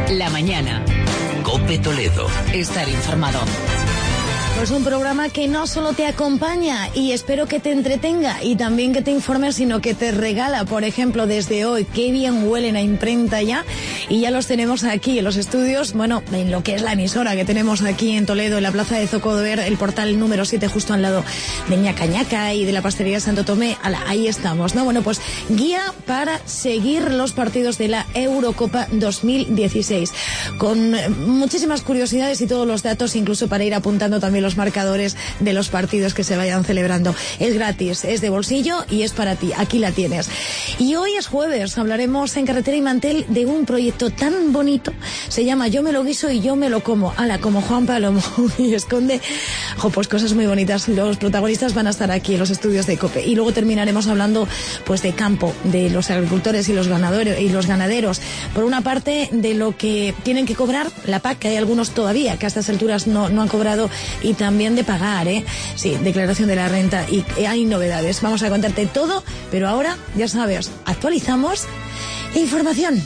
La mañana. COPE Toledo. Estar informado. Pues un programa que no solo te acompaña y espero que te entretenga y también que te informe, sino que te regala, por ejemplo, desde hoy, qué bien huelen a imprenta ya, y ya los tenemos aquí en los estudios, bueno, en lo que es la emisora que tenemos aquí en Toledo, en la plaza de Zocodover, el portal número 7, justo al lado de Ñacañaca y de la pastelería Santo Tomé. Ahí estamos, ¿no? Bueno, pues guía para seguir los partidos de la Eurocopa 2016, con muchísimas curiosidades y todos los datos, incluso para ir apuntando también los marcadores de los partidos que se vayan celebrando. Es gratis, es de bolsillo y es para ti. Aquí la tienes. Y hoy es jueves, hablaremos en Carretera y Mantel de un proyecto tan bonito. Se llama Yo me lo guiso y yo me lo como. Como Juan Palomo, y esconde pues cosas muy bonitas. Los protagonistas van a estar aquí en los estudios de COPE. Y luego terminaremos hablando pues de campo, de los agricultores y los ganaderos. Por una parte, de lo que tienen que cobrar la PAC, que hay algunos todavía que a estas alturas no han cobrado, y también de pagar, sí, declaración de la renta, y hay novedades. Vamos a contarte todo, pero ahora, ya sabes, actualizamos información.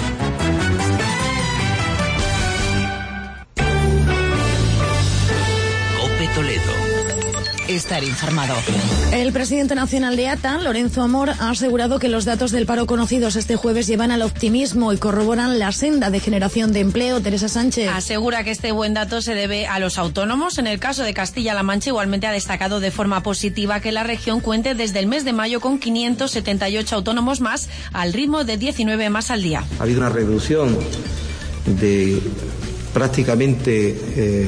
COPE Toledo. Estar informado. El presidente nacional de ATA, Lorenzo Amor, ha asegurado que los datos del paro conocidos este jueves llevan al optimismo y corroboran la senda de generación de empleo. Teresa Sánchez asegura que este buen dato se debe a los autónomos. En el caso de Castilla-La Mancha, igualmente ha destacado de forma positiva que la región cuente desde el mes de mayo con 578 autónomos más, al ritmo de 19 más al día. Ha habido una reducción de prácticamente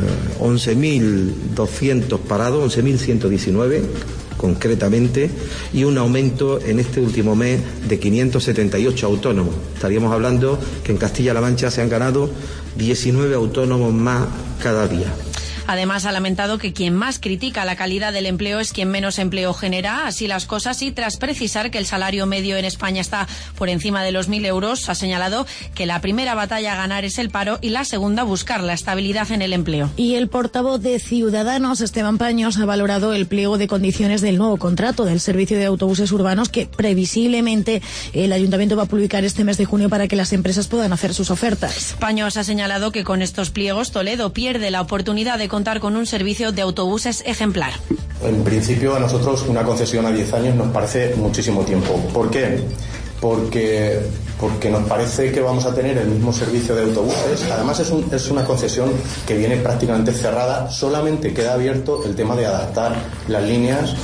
11.200 parados, 11.119 concretamente, y un aumento en este último mes de 578 autónomos. Estaríamos hablando que en Castilla-La Mancha se han ganado 19 autónomos más cada día. Además, ha lamentado que quien más critica la calidad del empleo es quien menos empleo genera. Así las cosas, y tras precisar que el salario medio en España está por encima de los 1.000 euros, ha señalado que la primera batalla a ganar es el paro y la segunda buscar la estabilidad en el empleo. Y el portavoz de Ciudadanos, Esteban Paños, ha valorado el pliego de condiciones del nuevo contrato del servicio de autobuses urbanos que previsiblemente el Ayuntamiento va a publicar este mes de junio para que las empresas puedan hacer sus ofertas. Paños ha señalado que con estos pliegos Toledo pierde la oportunidad de contar con un servicio de autobuses ejemplar. En principio, a nosotros una concesión a 10 años nos parece muchísimo tiempo. ¿Por qué? Porque nos parece que vamos a tener el mismo servicio de autobuses. Además es una concesión que viene prácticamente cerrada, solamente queda abierto el tema de adaptar las líneas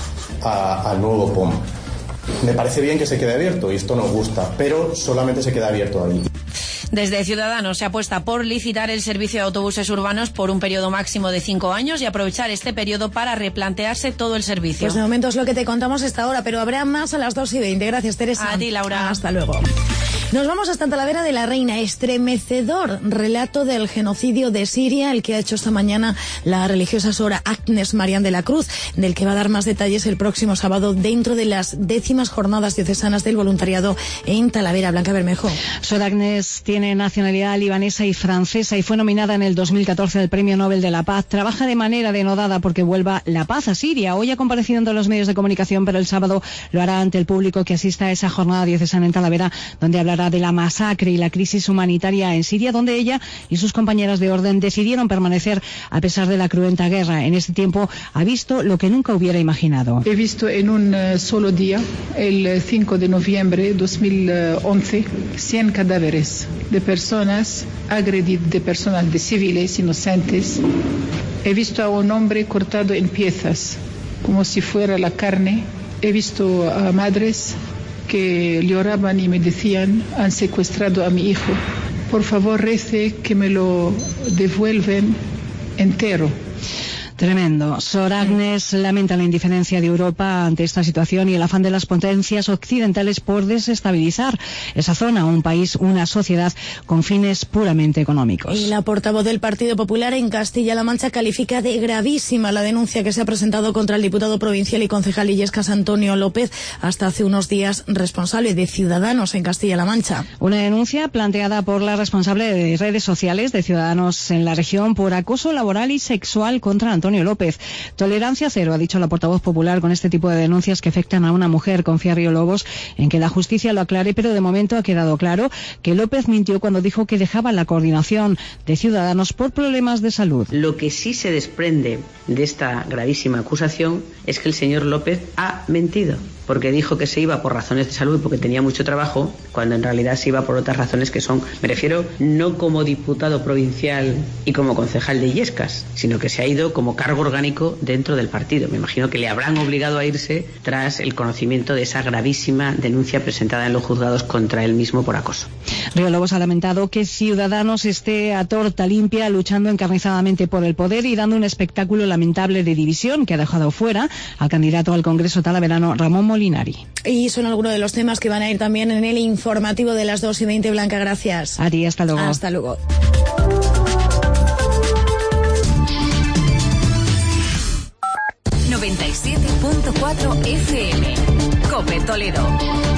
al nuevo POM. Me parece bien que se quede abierto y esto nos gusta, pero solamente se queda abierto ahí. Desde Ciudadanos se apuesta por licitar el servicio de autobuses urbanos por un periodo máximo de 5 años y aprovechar este periodo para replantearse todo el servicio. Pues de momento es lo que te contamos esta hora, pero habrá más a las 2:20. Gracias, Teresa. A ti, Laura. Hasta luego. Nos vamos hasta Talavera de la Reina. Estremecedor relato del genocidio de Siria, el que ha hecho esta mañana la religiosa Sora Agnes Marián de la Cruz, del que va a dar más detalles el próximo sábado dentro de las 10º jornadas diocesanas del voluntariado en Talavera. Blanca Bermejo. Sora Agnes tiene nacionalidad libanesa y francesa y fue nominada en el 2014 al Premio Nobel de la Paz. Trabaja de manera denodada porque vuelva la paz a Siria. Hoy ha comparecido ante los medios de comunicación, pero el sábado lo hará ante el público que asista a esa jornada diocesana en Talavera, donde hablará de la masacre y la crisis humanitaria en Siria, donde ella y sus compañeras de orden decidieron permanecer a pesar de la cruenta guerra. En este tiempo ha visto lo que nunca hubiera imaginado. He visto en un solo día, el 5 de noviembre de 2011, 100 cadáveres de personas agredidas, de personas, de civiles inocentes. He visto a un hombre cortado en piezas, como si fuera la carne. He visto a madres que lloraban y me decían: han secuestrado a mi hijo, por favor rece que me lo devuelven entero. Tremendo. Sor Agnes lamenta la indiferencia de Europa ante esta situación y el afán de las potencias occidentales por desestabilizar esa zona, un país, una sociedad con fines puramente económicos. Y la portavoz del Partido Popular en Castilla-La Mancha califica de gravísima la denuncia que se ha presentado contra el diputado provincial y concejal Illescas Antonio López, hasta hace unos días responsable de Ciudadanos en Castilla-La Mancha. Una denuncia planteada por la responsable de redes sociales de Ciudadanos en la región por acoso laboral y sexual contra Antonio Antonio López. Tolerancia cero, ha dicho la portavoz popular, con este tipo de denuncias que afectan a una mujer. Confía Río Lobos en que la justicia lo aclare, pero de momento ha quedado claro que López mintió cuando dijo que dejaba la coordinación de Ciudadanos por problemas de salud. Lo que sí se desprende de esta gravísima acusación es que el señor López ha mentido, porque dijo que se iba por razones de salud porque tenía mucho trabajo, cuando en realidad se iba por otras razones que son, me refiero, no como diputado provincial y como concejal de Illescas, sino que se ha ido como cargo orgánico dentro del partido. Me imagino que le habrán obligado a irse tras el conocimiento de esa gravísima denuncia presentada en los juzgados contra él mismo por acoso. Río Lobos ha lamentado que Ciudadanos esté a torta limpia, luchando encarnizadamente por el poder y dando un espectáculo lamentable de división que ha dejado fuera al candidato al Congreso talaverano, Ramón Molinari. Y son algunos de los temas que van a ir también en el informativo de las 2:20. Blanca, gracias. A ti, hasta luego. Hasta luego. ...97.4 FM... COPE Toledo.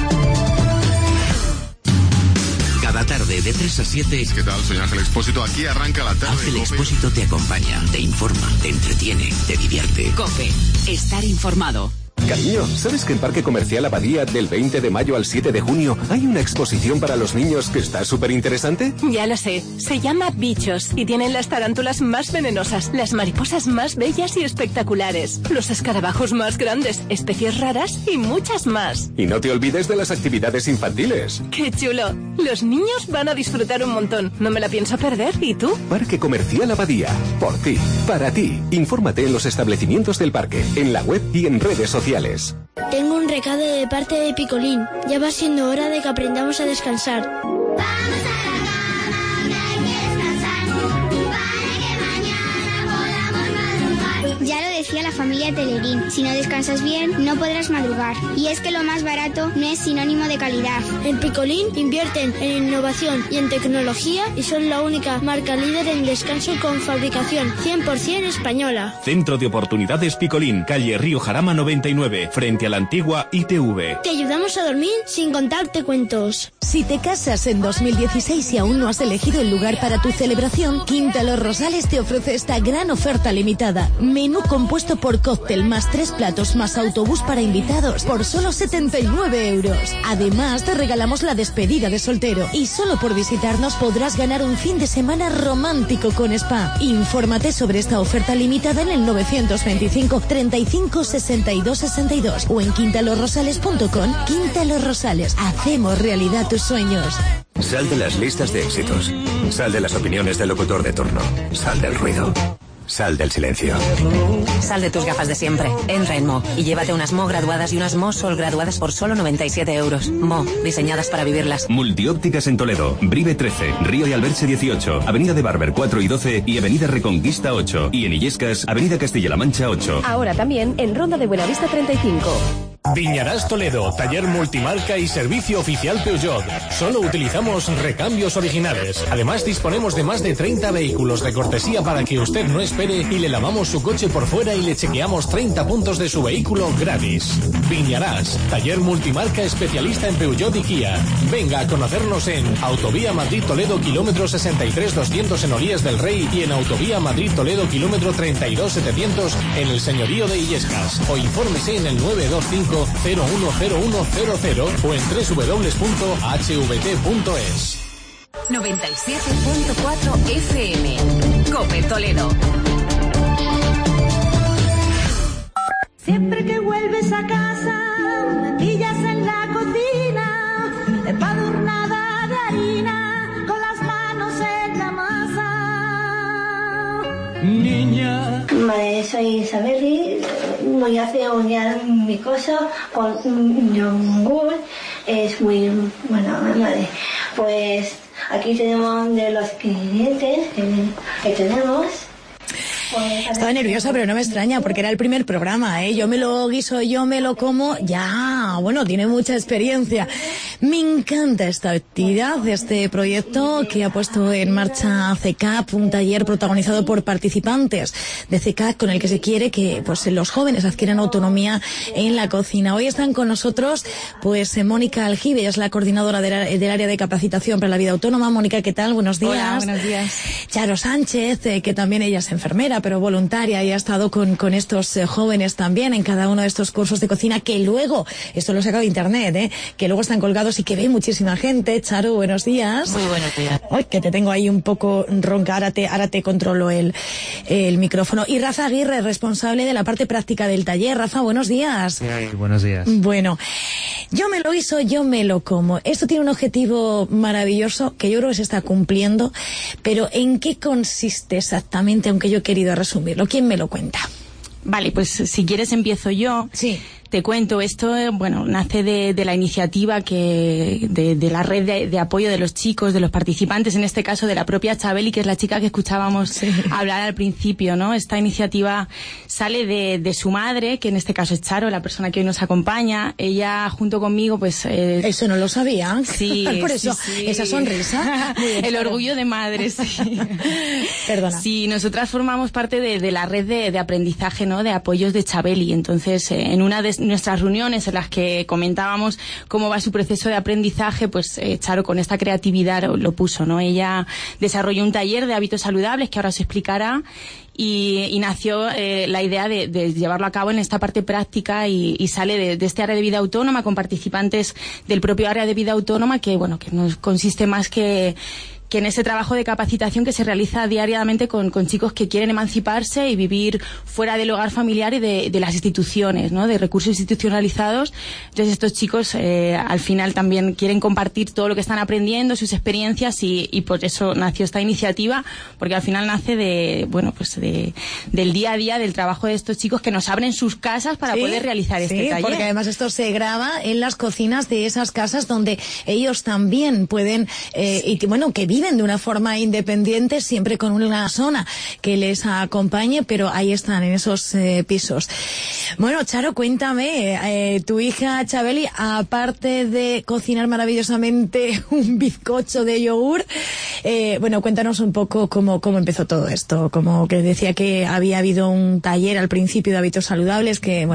Cada tarde de 3 a 7... ¿Qué tal? Soy Ángel Expósito. Aquí arranca la tarde. Ángel Expósito te acompaña, te informa, te entretiene, te divierte. COPE. Estar informado. Cariño, ¿sabes que en Parque Comercial Abadía del 20 de mayo al 7 de junio hay una exposición para los niños que está súper interesante? Ya lo sé. Se llama Bichos y tienen las tarántulas más venenosas, las mariposas más bellas y espectaculares, los escarabajos más grandes, especies raras y muchas más. Y no te olvides de las actividades infantiles. ¡Qué chulo! Los niños van a disfrutar un montón. No me la pienso perder. ¿Y tú? Parque Comercial Abadía. Por ti. Para ti. Infórmate en los establecimientos del parque, en la web y en redes sociales. Tengo un recado de parte de Picolín. Ya va siendo hora de que aprendamos a descansar. Vamos a la cama, que hay que descansar, para que mañana podamos madrugar. Ya lo decía la familia Telerín, si no descansas bien, no podrás madrugar. Y es que lo más barato no es sinónimo de calidad. En Picolín invierten en innovación y en tecnología y son la única marca líder en descanso con fabricación 100% española. Centro de Oportunidades Picolín, calle Río Jarama 99, frente a la antigua ITV. Te ayudamos a dormir sin contarte cuentos. Si te casas en 2016 y aún no has elegido el lugar para tu celebración, Quinta Los Rosales te ofrece esta gran oferta limitada. Menú compuesto por cóctel más 3 platos más autobús para invitados por solo 79 euros. Además, te regalamos la despedida de soltero y solo por visitarnos podrás ganar un fin de semana romántico con spa. Infórmate sobre esta oferta limitada en el 925 35 62 62 o en quintalosrosales.com. Quinta Los Rosales, hacemos realidad tus sueños. Sal de las listas de éxitos. Sal de las opiniones del locutor de turno. Sal del ruido. Sal del silencio. Sal de tus gafas de siempre. Entra en Mo y llévate unas Mo graduadas y unas Mo Sol graduadas por solo 97 euros. Mo, diseñadas para vivirlas. Multiópticas en Toledo, Brive 13, Río y Alberche 18, Avenida de Barber 4 y 12 y Avenida Reconquista 8. Y en Illescas, Avenida Castilla-La Mancha 8. Ahora también en Ronda de Buenavista 35. Viñarás Toledo, taller multimarca y servicio oficial Peugeot. Solo utilizamos recambios originales. Además disponemos de más de 30 vehículos de cortesía para que usted no espere y le lavamos su coche por fuera y le chequeamos 30 puntos de su vehículo gratis. Viñarás, taller multimarca especialista en Peugeot y Kia. Venga a conocernos en Autovía Madrid-Toledo kilómetro 63-200 en Olías del Rey y en Autovía Madrid-Toledo kilómetro 32-700 en el Señorío de Illescas. O infórmese en el 925 010100 o en www.hvt.es. 97.4 FM. COPE Toledo. Siempre que vuelves a casa, me pillas en la cocina, empadurnada de harina, con las manos en la masa. Niña. Vale, soy Isabel, voy a hacer mi cosa con yogur, es muy bueno, vale. Pues aquí tenemos de los ingredientes que tenemos. Estaba nerviosa, pero no me extraña, porque era el primer programa, ¿eh? Yo me lo guiso, yo me lo como, ya, bueno, tiene mucha experiencia. Me encanta esta actividad, este proyecto que ha puesto en marcha CECAP, un taller protagonizado por participantes de CECAP, con el que se quiere que, pues, los jóvenes adquieran autonomía en la cocina. Hoy están con nosotros, pues, Mónica Aljibe, es la coordinadora del área de capacitación para la vida autónoma. Mónica, ¿qué tal? Buenos días. Hola, buenos días. Charo Sánchez, que también ella es enfermera, profesora, pero voluntaria, y ha estado con estos jóvenes también en cada uno de estos cursos de cocina, que luego, esto lo he sacado de internet, que luego están colgados y que ve muchísima gente. Charo, buenos días. Muy buenos días. Ay, que te tengo ahí un poco ronca, ahora te controlo el micrófono. Y Rafa Aguirre, responsable de la parte práctica del taller. Rafa, buenos días. Buenos días. Bueno, yo me lo guiso, yo me lo como. Esto tiene un objetivo maravilloso que yo creo que se está cumpliendo, pero ¿en qué consiste exactamente? Aunque yo he querido resumirlo. ¿Quién me lo cuenta? Vale, pues si quieres empiezo yo. Sí. Te cuento, esto, bueno, nace de la iniciativa de la red de apoyo de los chicos, de los participantes, en este caso de la propia Chabeli, que es la chica que escuchábamos hablar al principio, ¿no? Esta iniciativa sale de su madre, que en este caso es Charo, la persona que hoy nos acompaña. Ella, junto conmigo, pues... Eso no lo sabía. Sí. Por eso, sí. Esa sonrisa. El orgullo de madre, sí. Perdona. Sí, nosotras formamos parte de la red de aprendizaje, ¿no? De apoyos de Chabeli. Entonces, en una de nuestras reuniones en las que comentábamos cómo va su proceso de aprendizaje, pues Charo con esta creatividad lo puso, ¿no? Ella desarrolló un taller de hábitos saludables que ahora se explicará y nació la idea de llevarlo a cabo en esta parte práctica y sale de este área de vida autónoma con participantes del propio área de vida autónoma que, bueno, que no consiste más que en ese trabajo de capacitación que se realiza diariamente con chicos que quieren emanciparse y vivir fuera del hogar familiar y de las instituciones, ¿no? De recursos institucionalizados. Entonces estos chicos al final también quieren compartir todo lo que están aprendiendo, sus experiencias y por eso nació esta iniciativa, porque al final nace del día a día del trabajo de estos chicos que nos abren sus casas para poder realizar este taller. Porque además esto se graba en las cocinas de esas casas donde ellos también pueden que viven de una forma independiente, siempre con una zona que les acompañe, pero ahí están, en esos pisos. Bueno, Charo, cuéntame, tu hija Chabeli, aparte de cocinar maravillosamente un bizcocho de yogur, cuéntanos un poco cómo empezó todo esto. Como que decía que había habido un taller al principio de hábitos saludables que,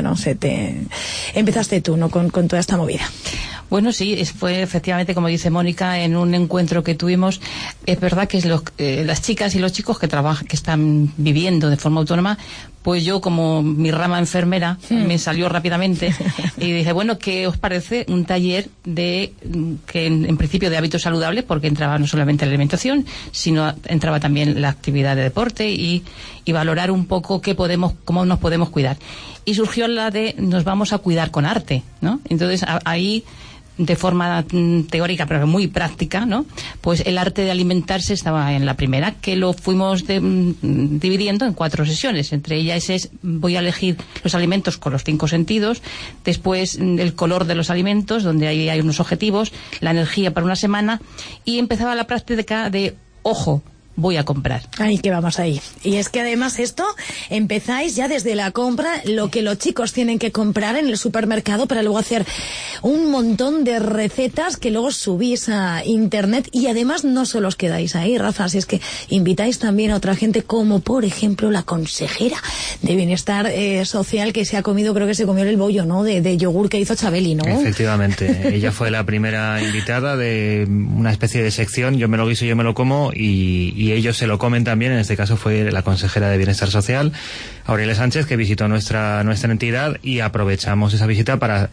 empezaste tú, ¿no? Con toda esta movida. Bueno, sí, fue efectivamente, como dice Mónica, en un encuentro que tuvimos. Es verdad que las chicas y los chicos que están viviendo de forma autónoma, pues yo, como mi rama enfermera, me salió rápidamente y dije, bueno, ¿qué os parece un taller que en principio de hábitos saludables? Porque entraba no solamente la alimentación, sino entraba también la actividad de deporte y valorar un poco cómo nos podemos cuidar. Y surgió la de nos vamos a cuidar con arte, ¿no? Entonces ahí, de forma teórica pero muy práctica, ¿no? Pues el arte de alimentarse estaba en la primera, que lo fuimos dividiendo en 4 sesiones. Entre ellas voy a elegir los alimentos con los 5 sentidos, después el color de los alimentos, donde ahí hay unos objetivos, la energía para una semana, y empezaba la práctica de ojo, voy a comprar. Ay, que vamos ahí. Y es que además esto, empezáis ya desde la compra, lo que los chicos tienen que comprar en el supermercado para luego hacer un montón de recetas que luego subís a internet, y además no solo os quedáis ahí, Rafa, si es que invitáis también a otra gente, como por ejemplo la consejera de Bienestar Social, que creo que se comió el bollo, ¿no? De yogur que hizo Chabeli, ¿no? Efectivamente. Ella fue la primera invitada de una especie de sección, yo me lo guiso, yo me lo como, y ellos se lo comen también. En este caso fue la consejera de Bienestar Social, Aurelia Sánchez, que visitó nuestra entidad, y aprovechamos esa visita para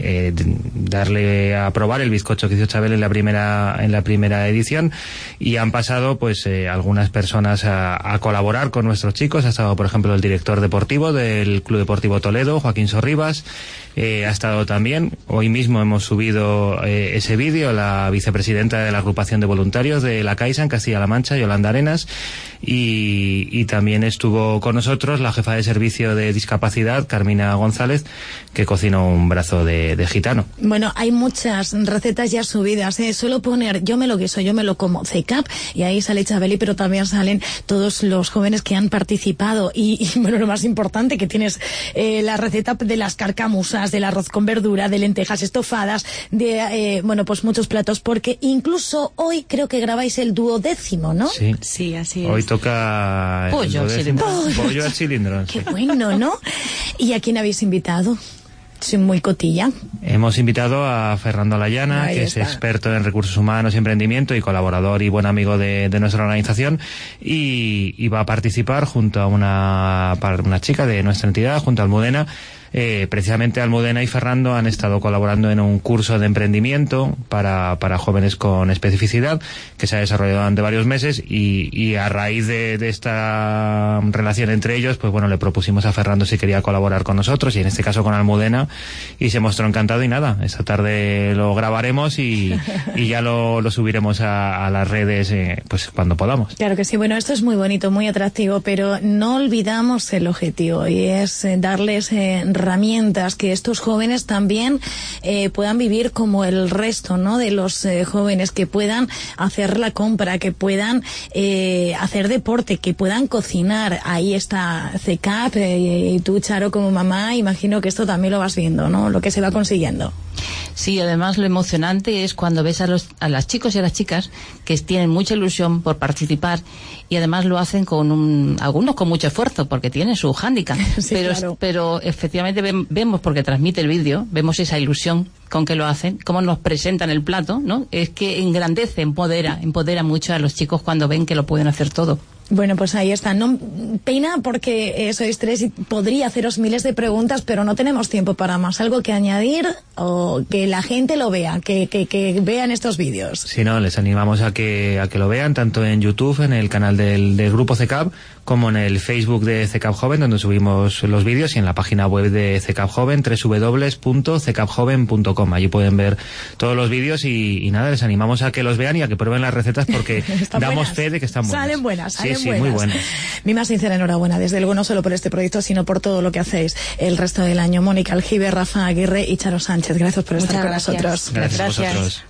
darle a probar el bizcocho que hizo Chabeli en la primera edición, y han pasado algunas personas a colaborar con nuestros chicos. Ha estado, por ejemplo, el director deportivo del Club Deportivo Toledo, Joaquín Sorribas. Ha estado también, hoy mismo hemos subido ese vídeo, la vicepresidenta de la agrupación de voluntarios de la Caixa en Castilla-La Mancha, Yolanda Arenas, y también estuvo con nosotros la jefa de servicio de discapacidad, Carmina González, que cocinó un brazo de gitano. Bueno, hay muchas recetas ya subidas, Suelo poner yo me lo guiso, yo me lo como, CECAP, y ahí sale Chabeli, pero también salen todos los jóvenes que han participado, y lo más importante, que tienes la receta de las carcamusas, del arroz con verdura, de lentejas estofadas, de pues muchos platos, porque incluso hoy creo que grabáis el 12º, ¿no? Sí, así es. Hoy toca pollo al cilindro. Pollo al cilindro. Qué bueno, ¿no? ¿Y a quién habéis invitado? Sí, muy cotilla. Hemos invitado a Fernando Layana, Ahí que está. es experto en recursos humanos y emprendimiento y colaborador y buen amigo de nuestra organización, y va a participar junto a una chica de nuestra entidad, junto a Almudena. Precisamente Almudena y Fernando han estado colaborando en un curso de emprendimiento para jóvenes con especificidad que se ha desarrollado durante varios meses, y a raíz de esta relación entre ellos, pues bueno, le propusimos a Fernando si quería colaborar con nosotros, y en este caso con Almudena, y se mostró encantado. Y nada, esta tarde lo grabaremos y ya lo subiremos a las redes pues cuando podamos. Claro que sí. Bueno, esto es muy bonito, muy atractivo, pero no olvidamos el objetivo, y es darles herramientas que estos jóvenes también puedan vivir como el resto, ¿no?, de los jóvenes, que puedan hacer la compra, que puedan hacer deporte, que puedan cocinar. Ahí está CECAP, y tú, Charo, como mamá, imagino que esto también lo vas viendo, ¿no?, lo que se va consiguiendo. Sí, además lo emocionante es cuando ves a los chicos y a las chicas que tienen mucha ilusión por participar, y además lo hacen algunos con mucho esfuerzo porque tienen su hándicap, Sí, claro. pero efectivamente vemos, porque transmite el vídeo, vemos esa ilusión con que lo hacen, cómo nos presentan el plato, ¿no? Es que engrandece, empodera mucho a los chicos cuando ven que lo pueden hacer todo. Bueno, pues ahí está. No, pena porque sois tres y podría haceros miles de preguntas, pero no tenemos tiempo para más. ¿Algo que añadir o que la gente lo vea, que vean estos vídeos? Sí, no, les animamos a que lo vean tanto en YouTube, en el canal del grupo CECAP, como en el Facebook de CECAP Joven, donde subimos los vídeos, y en la página web de CECAP Joven, www.cecapjoven.com. Allí pueden ver todos los vídeos, y nada, les animamos a que los vean y a que prueben las recetas, porque damos buenas. fe de que están buenas. Salen buenas, Sí, muy buenas. Mi más sincera enhorabuena, desde luego, no solo por este proyecto, sino por todo lo que hacéis el resto del año. Mónica Aljibe, Rafa Aguirre y Charo Sánchez, gracias por estar con nosotros. Gracias a vosotros.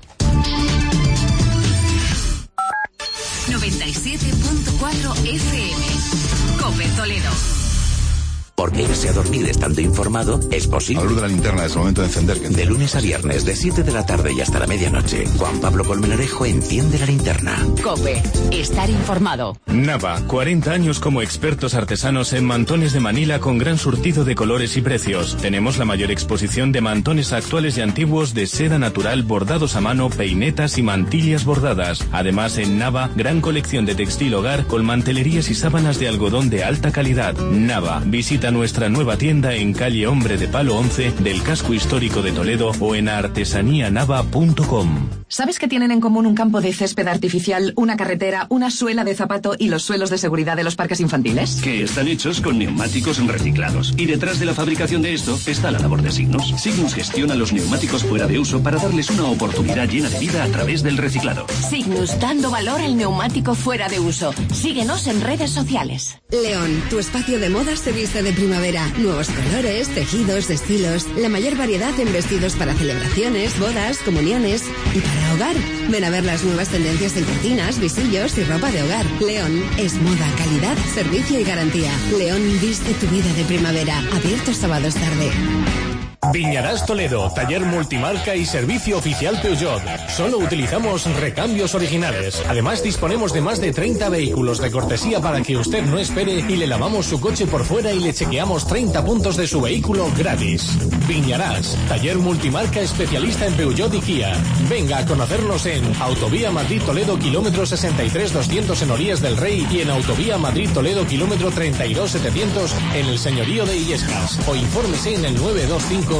97.4 FM. COPE Toledo. Porque irse a dormir estando informado es posible. La luz de la linterna es el momento de encender. De lunes a viernes, de 7 de la tarde y hasta la medianoche, Juan Pablo Colmenarejo enciende la linterna. COPE. Estar informado. Nava, 40 años como expertos artesanos en mantones de Manila con gran surtido de colores y precios. Tenemos la mayor exposición de mantones actuales y antiguos de seda natural, bordados a mano, peinetas y mantillas bordadas. Además, en Nava, gran colección de textil hogar con mantelerías y sábanas de algodón de alta calidad. Nava, visita nuestra nueva tienda en calle Hombre de Palo 11 del casco histórico de Toledo o en artesanianava.com. ¿Sabes que tienen en común un campo de césped artificial, una carretera, una suela de zapato y los suelos de seguridad de los parques infantiles? Que están hechos con neumáticos reciclados. Y detrás de la fabricación de esto está la labor de Signus. Signus gestiona los neumáticos fuera de uso para darles una oportunidad llena de vida a través del reciclado. Signus, dando valor al neumático fuera de uso. Síguenos en redes sociales. León, tu espacio de moda se viste de primavera. Nuevos colores, tejidos, estilos. La mayor variedad en vestidos para celebraciones, bodas, comuniones y para hogar. Ven a ver las nuevas tendencias en cortinas, visillos y ropa de hogar. León es moda, calidad, servicio y garantía. León viste tu vida de primavera. Abierto sábados tarde. Viñarás Toledo, taller multimarca y servicio oficial Peugeot. Solo utilizamos recambios originales. Además, disponemos de más de 30 vehículos de cortesía para que usted no espere, y le lavamos su coche por fuera y le chequeamos 30 puntos de su vehículo gratis. Viñarás, taller multimarca especialista en Peugeot y Kia. Venga a conocernos en Autovía Madrid-Toledo, kilómetro 63-200 en Orías del Rey, y en Autovía Madrid-Toledo, kilómetro 32-700 en el Señorío de Illescas. O infórmese en el 925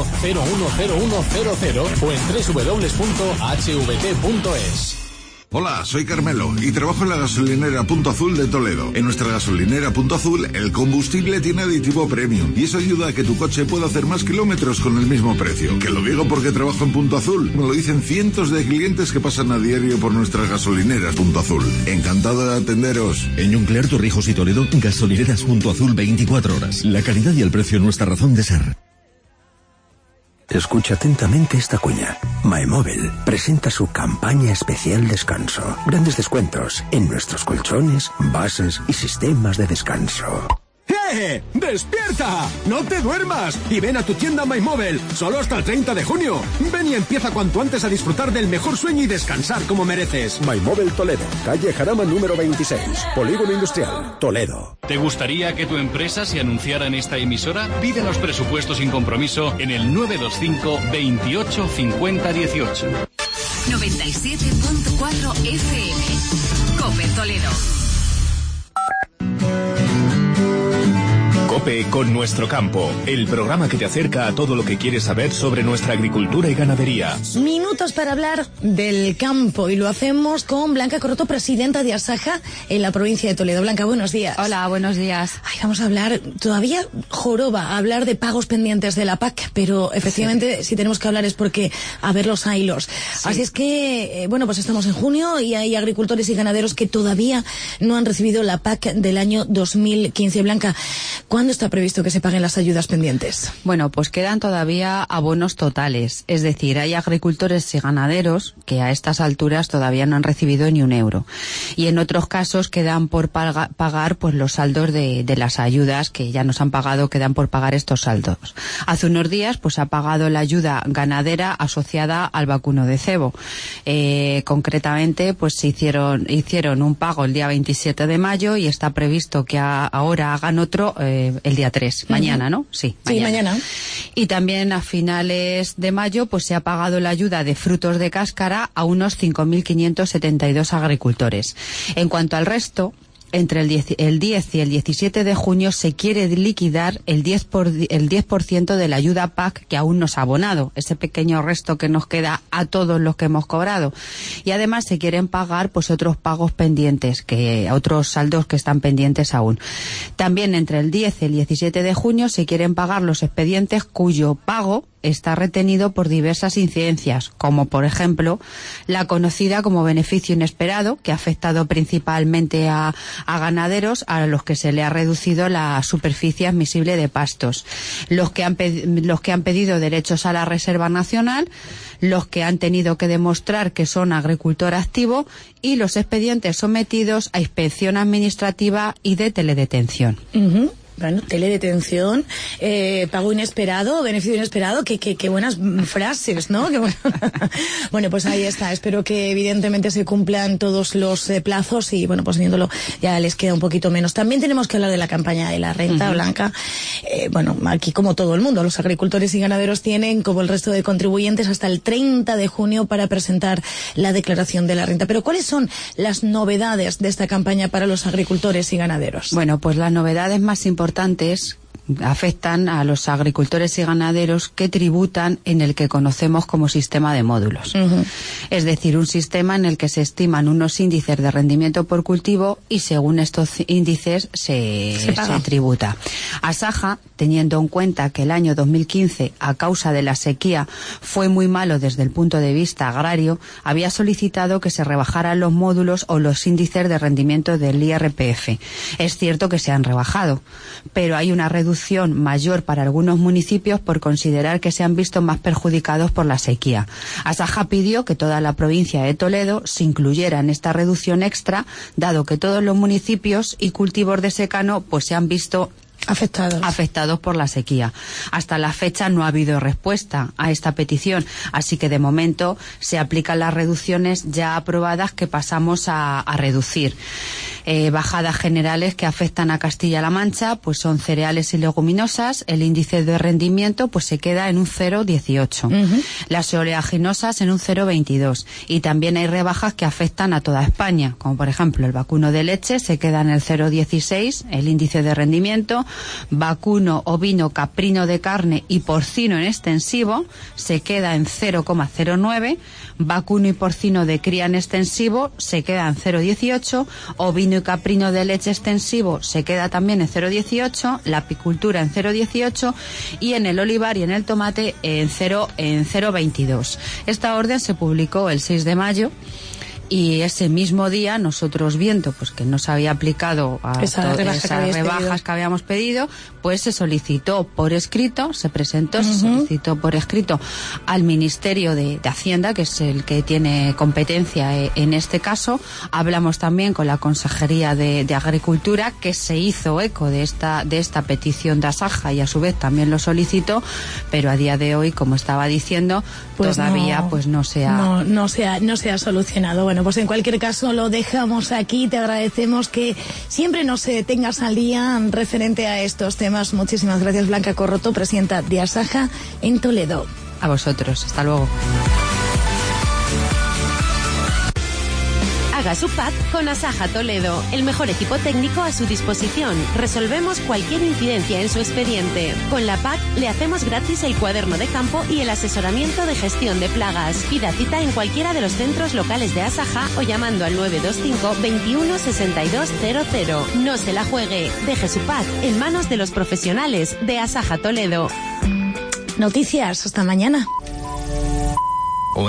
010100 o en www.hvt.es. Hola, soy Carmelo y trabajo en la gasolinera Punto Azul de Toledo. En nuestra gasolinera Punto Azul, el combustible tiene aditivo premium y eso ayuda a que tu coche pueda hacer más kilómetros con el mismo precio. Que lo digo porque trabajo en Punto Azul. Me lo dicen cientos de clientes que pasan a diario por nuestras gasolineras Punto Azul. Encantado de atenderos. En Yunclear, Torrijos y Toledo, gasolineras Punto Azul 24 horas. La calidad y el precio nuestra razón de ser. Escucha atentamente esta cuña. MyMobile presenta su campaña especial descanso. Grandes descuentos en nuestros colchones, bases y sistemas de descanso. ¡Despierta! ¡No te duermas! Y ven a tu tienda MyMobile, solo hasta el 30 de junio. Ven y empieza cuanto antes a disfrutar del mejor sueño y descansar como mereces. MyMobile Toledo, calle Jarama número 26, Polígono Industrial, Toledo. ¿Te gustaría que tu empresa se anunciara en esta emisora? Pide los presupuestos sin compromiso en el 925 28 50 18. 97.4 FM. COPE Toledo. COPE con Nuestro Campo, el programa que te acerca a todo lo que quieres saber sobre nuestra agricultura y ganadería. Minutos para hablar del campo y lo hacemos con Blanca Corroto, presidenta de Asaja en la provincia de Toledo. Blanca, buenos días. Hola, buenos días. Ay, vamos a hablar, todavía joroba hablar de pagos pendientes de la PAC, pero efectivamente si tenemos que hablar es porque a ver los hilos. Sí. Así es que, bueno, pues estamos en junio y hay agricultores y ganaderos que todavía no han recibido la PAC del año 2015. Blanca, ¿cuándo está previsto que se paguen las ayudas pendientes? Bueno, pues quedan todavía abonos totales. Es decir, hay agricultores y ganaderos que a estas alturas todavía no han recibido ni un euro. Y en otros casos quedan por pagar pues los saldos de las ayudas que ya nos han pagado, quedan por pagar estos saldos. Hace unos días pues ha pagado la ayuda ganadera asociada al vacuno de cebo. Concretamente pues se hicieron un pago el día 27 de mayo y está previsto que ahora hagan otro el día 3, mañana, ¿no? Sí, mañana. Y también a finales de mayo pues se ha pagado la ayuda de frutos de cáscara a unos 5.572 agricultores. En cuanto al resto, entre el 10 y el 17 de junio se quiere liquidar el 10% de la ayuda PAC que aún no se ha abonado, ese pequeño resto que nos queda a todos los que hemos cobrado. Y además se quieren pagar pues otros pagos pendientes, otros saldos que están pendientes aún. También entre el 10 y el 17 de junio se quieren pagar los expedientes cuyo pago está retenido por diversas incidencias, como por ejemplo la conocida como beneficio inesperado, que ha afectado principalmente a ganaderos a los que se le ha reducido la superficie admisible de pastos, los que han pedido derechos a la Reserva Nacional, los que han tenido que demostrar que son agricultor activo y los expedientes sometidos a inspección administrativa y de teledetención. Uh-huh. Bueno, teledetención, pago inesperado, beneficio inesperado, qué buenas frases, ¿no? Bueno, pues ahí está. Espero que evidentemente se cumplan todos los plazos y, bueno, pues viéndolo ya les queda un poquito menos. También tenemos que hablar de la campaña de la renta, Blanca. Bueno, aquí como todo el mundo, los agricultores y ganaderos tienen, como el resto de contribuyentes, hasta el 30 de junio para presentar la declaración de la renta. Pero ¿cuáles son las novedades de esta campaña para los agricultores y ganaderos? Bueno, pues las novedades más importantes afectan a los agricultores y ganaderos que tributan en el que conocemos como sistema de módulos. Uh-huh. Es decir, un sistema en el que se estiman unos índices de rendimiento por cultivo y según estos índices se tributa. Asaja, teniendo en cuenta que el año 2015, a causa de la sequía, fue muy malo desde el punto de vista agrario, había solicitado que se rebajaran los módulos o los índices de rendimiento del IRPF. Es cierto que se han rebajado, pero hay una reducción mayor para algunos municipios por considerar que se han visto más perjudicados por la sequía. Asaja pidió que toda la provincia de Toledo se incluyera en esta reducción extra, dado que todos los municipios y cultivos de secano pues se han visto afectados por la sequía. Hasta la fecha no ha habido respuesta a esta petición, así que de momento se aplican las reducciones ya aprobadas que pasamos a reducir. Bajadas generales que afectan a Castilla-La Mancha pues son cereales y leguminosas. El índice de rendimiento pues se queda en un 0,18. Uh-huh. Las oleaginosas en un 0,22. Y también hay rebajas que afectan a toda España, como por ejemplo el vacuno de leche se queda en el 0,16, el índice de rendimiento. Vacuno, ovino, caprino de carne y porcino en extensivo se queda en 0,09. Vacuno y porcino de cría en extensivo se queda en 0,18. Ovino y caprino de leche extensivo se queda también en 0,18. La apicultura en 0,18 y en el olivar y en el tomate en 0,22. Esta orden se publicó el 6 de mayo y ese mismo día nosotros, viendo pues que no se había aplicado a esas rebajas que habíamos pedido, pues se solicitó por escrito, se solicitó por escrito al Ministerio de Hacienda, que es el que tiene competencia en este caso. Hablamos también con la Consejería de Agricultura, que se hizo eco de esta petición de Asaja y a su vez también lo solicitó, pero a día de hoy, como estaba diciendo, pues todavía no se ha solucionado. Bueno, pues en cualquier caso lo dejamos aquí. Te agradecemos que siempre nos tengas al día referente a estos temas. Muchísimas gracias, Blanca Corroto, presidenta de Asaja en Toledo. A vosotros, hasta luego. Haga su PAC con Asaja Toledo, el mejor equipo técnico a su disposición. Resolvemos cualquier incidencia en su expediente. Con la PAC le hacemos gratis el cuaderno de campo y el asesoramiento de gestión de plagas. Pida cita en cualquiera de los centros locales de Asaja o llamando al 925 21 62 00. No se la juegue. Deje su PAC en manos de los profesionales de Asaja Toledo. Noticias, hasta mañana.